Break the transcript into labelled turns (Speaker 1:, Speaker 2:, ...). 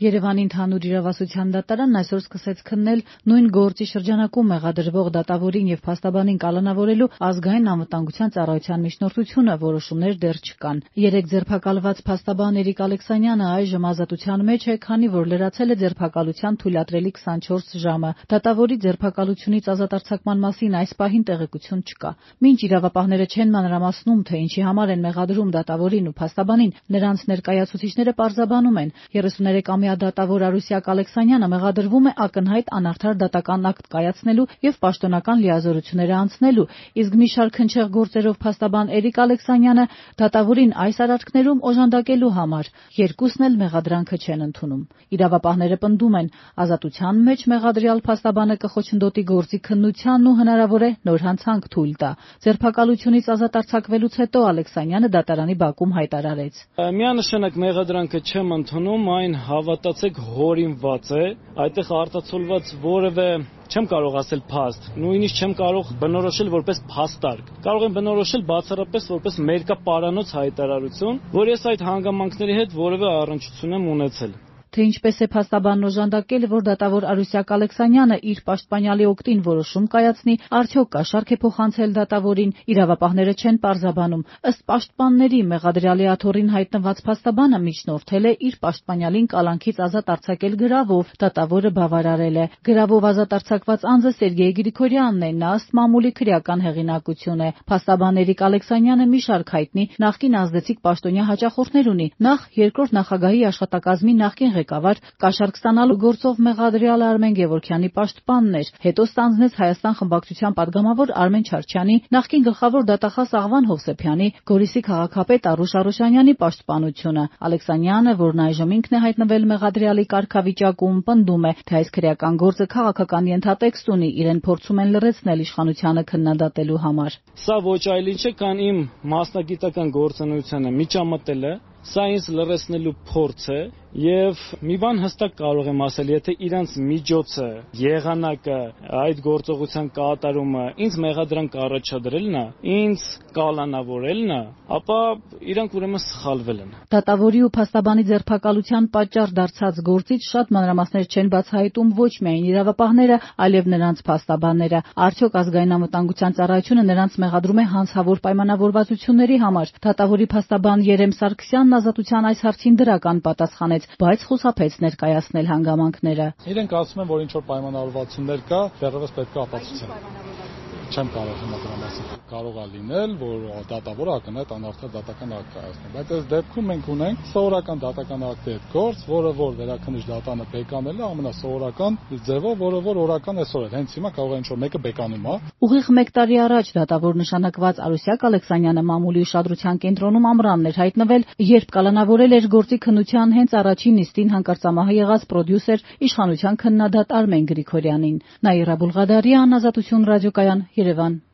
Speaker 1: Երևանի ընդհանուր իրավասության դատարանն այսօր սկսեց քննել նույն գործի շրջանակում մեղադրվող դատավորին եւ փաստաբանին կալանավորելու ազգային անվտանգության ծառայության միջնորդությունը, որոշումներ դեռ չկան։ 3 ձերբակալված փաստաբան Էրիկ Ալեքսանյանը այժմ ազատության մեջ է, քանի որ լրացել է ձերբակալության թույլատրելի 24 ժամը։ Դատավորի ձերբակալությունից ազատ արձակման մասին այս պահին տեղեկություն չկա։ Մինչ իրավապահները չեն մանրամասնում, թե ինչի համար են մեղադրում դատավորին ու փաստաբանին, նրանց ներկայացուցիչները պարզաբանում են. 33-ամյա դատավոր Արուսյակ Ալեքսանյանը մեղադրվում է ակնհայտ անարդար դատական ակտ կայացնելու եւ պաշտոնական լիազորությունները անցնելու, իսկ մի շարք հնչեղ գործերով փաստաբան Էրիկ Ալեքսանյանը դատավորին այս արարքներում օժանդակելու համար։ Երկուսն էլ մեղադրանքը չեն ընդունում։ Իրավապահները պնդում են, ազատության մեջ մեղադրյալ փաստաբանը կխոչընդոտի գործի քննությանն ու հնարավոր է նոր հանցանք թույլ տա։ Ձերբակալությունից ազատ արձակվելուց հետո Ալեքսանյանը դատարանի բակում հայտարարեց.
Speaker 2: Միանշանակ մեղադրանքը չեմ ընդունում, այն հավատացեք հորինված է, այդտեղ արտացոլված որևէ չեմ կարող ասել փաստ, նույնիսկ չեմ կարող բնորոշել որպես փաստարկ։ Կարող եմ բնորոշել բացառապես որպես մերկապարանոց հայտարարություն, որ ես այդ հանգամանքների հետ որևէ առնչություն եմ ունեցել։
Speaker 1: Թե ինչպես է փաստաբանն օժանդակել, որ դատավոր Արուսյակ Ալեքսանյանը իր պաշտպանյալի օգտին որոշում կայացնի, արդյոք կաշառք է փոխանցել դատավորին, իրավապահները չեն պարզաբանում։ Ըստ պաշտպանների, մեղադրյալի աթոռին հայտնված փաստաբանը միջնորդել է իր պաշտպանյալին կալանքից ազատ արձակել գրավով, դատավորը բավարարել է։ Գրավով ազատ արձակված անձը Սերգեյ Գրիգորյանն է, նա ըստ մամուլի քրեական հեղինակություն է։ Փաստաբան Էրիկ Ալեքսանյանը մի շարք հայտնի նախկին ազդեցիկ պաշտոնյա հաճախորդներ ունի։ Նախ երկրորդ նախագահի աշխատակազմի նախկին ղեկավար, կաշառք ստանալու գործով մեղադրյալ Արմեն Գևորգյանի պաշտպանն էր, հետո ստանձնեց Հայաստան խմբակցության պատգամավոր Արմեն Չարչյանի, նախկին գլխավոր դատախազ Աղվան Հովսեփյանի, Գորիսի քաղաքապետ Արուշ Արուշանյանի պաշտպանությունը։ Ալեքսանյանը, որն այժմ ինքն է հայտնվել մեղադրյալի կարգավիճակում, պնդում է, թե այս քրեական գործը քաղաքական ենթատեքստ ունի, իրեն փորձում են լրացնել իշխանությանը քննադատելու համար։
Speaker 2: Սա ոչ այլ ինչ է, քան իմ մասնագիտական գործունեությանը միջամտել է, սա ինձ լրացնելու փորձ է եւ մի բան հստակ կարող եմ ասել, եթե իրանց միջոցը, եղանակը, այդ գործողության կատարումը ինձ մեղադրանք առաջադրելն է, ինձ կալանավորելն է, ապա իրանք ուրեմն սխալվել են։
Speaker 1: Դատավորի ու փաստաբանի ձերբակալության պատճառ դարձած գործից շատ մանրամասներ չեն բացահայտում ոչ միայն իրավապահները, այլև նրանց փաստաբանները։ Արդյոք ազգային անվտանգության ծառայությունը նրանց մեղադրում է հանցավոր պայմանավորվածությունների համար։ Դատավորի փաստաբան Երեմ Սարգսյանն ազատության այս հարցին դրական պատասխանեց, բայց խուսափեց ներկայացնել հանգամանքները։
Speaker 3: Իրենք ասում են, որ ինչ որ պայմանավորվածություններ կա, դեռևս պետք է ապացուցեն։ Չեմ կարող հիմա դրա մասին։ Կարող է լինել, որ դատավորը ակնհայտ անարդար դատական ակտ կայացնի, բայց այս դեպքում մենք ունենք սովորական դատական ակտի հետ գործ, որը որ վերաքննիչ դատանը բեկանել է ամենասովորական ձևով, որը որ օրական այսօր է։ Հենց հիմա կարող է ինչ որ մեկը բեկանում է։
Speaker 1: Ուղիղ 1 տարի առաջ դատավոր նշանակված Արուսյակ Ալեքսանյանը մամուլի ուշադրության կենտրոնում ամռանն էր հայտնվել, երբ կալանավորել էր գործի քննության հենց առաջին նիստին հանկարծամահ եղած պրոդյուսեր, իշխանության քննադատ Արմեն Գրիգորյանին։ Նաիրա Բուլղադարյան, Ազատություն ռադիոկայան, Երևան։